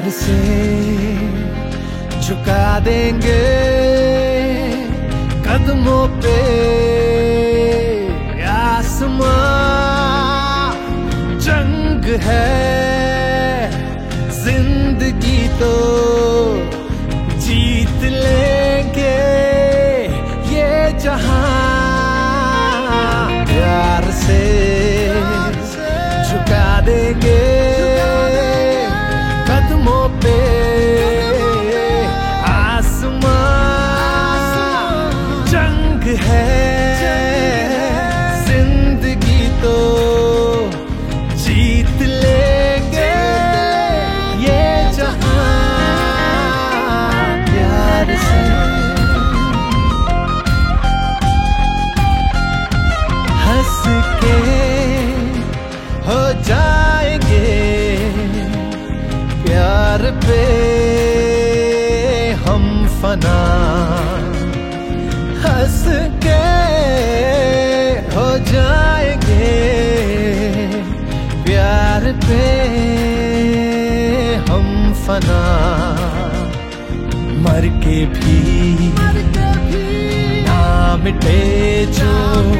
प्यार से झुका देंगे कदमों पे आसमां। जंग है जिंदगी तो जीत लेंगे ये जहां। प्यार से झुका देंगे कदमों पे आसमां। जंग है जिंदगी तो जीत लेंगे ये जहां। प्यार से हंस के हो जाएंगे प्यार पे हम फना। हंस के हो जाएंगे प्यार पे हम फना। मर के भी ना मिटे जो